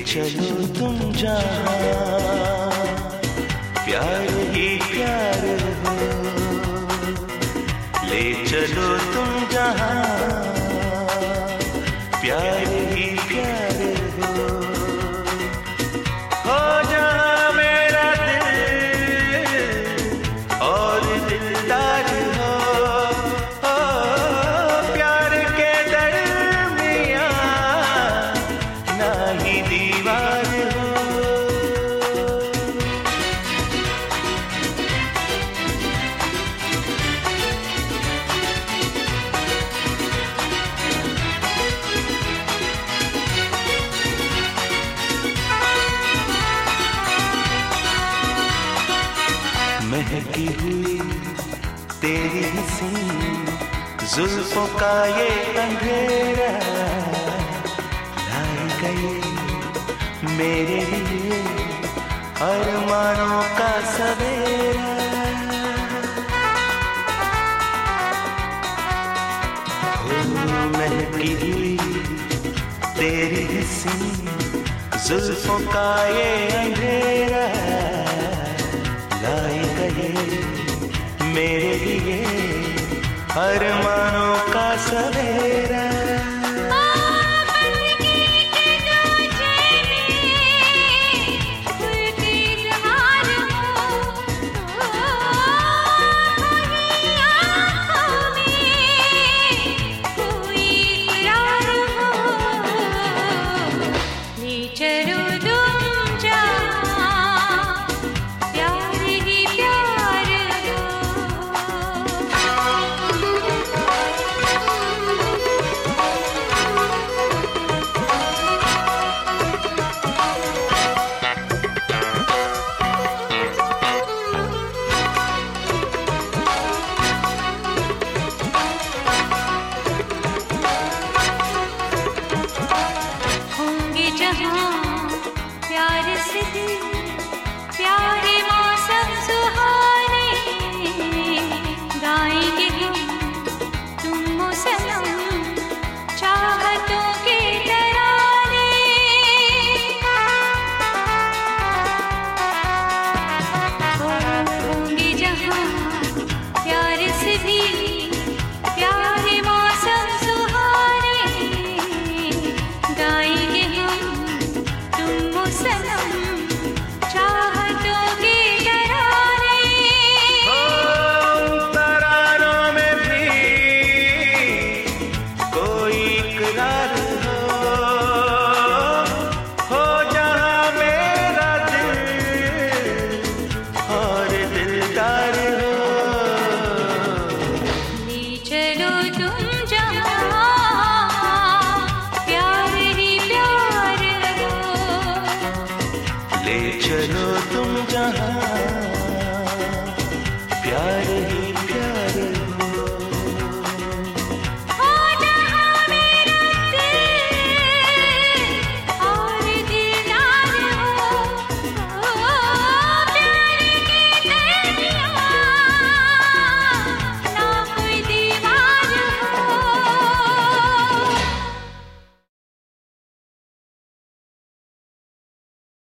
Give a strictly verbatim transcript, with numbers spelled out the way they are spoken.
चलो तुम जहाँ, प्यार ही प्यार हो। ले चलो तुम जहाँ, प्यार ही प्यार हो। हो जहाँ मेरा दिल और दिलदार हो, हो प्यार के दरमियाँ ना ही दीवार हो। महकी हुई तेरी हंसी जुल्फों का ये अंधेरा, लाई गई मेरे लिए अरमानों का सवेरा। हो महकी हुई तेरी हंसी जुल्फों का ये अंधेरा, लाई गए मेरे लिए अरमानों का सवेरा। प्यार से दिल, प्यारे मौसम सुहाने, गाएंगे हम तुम सनम चाहतों के तराने। होंगे जहाँ प्यार से भी प्यारे मौसम सुहाने, गाएंगे हम तुम सनम चाहतों के तराने। हो तरानों में भी कोई इकरार हो, हो जहाँ मेरा दिल और दिलदार हो। ले चलो तुम जहाँ, प्यार ही प्यार हो। ले चलो तुम जहाँ,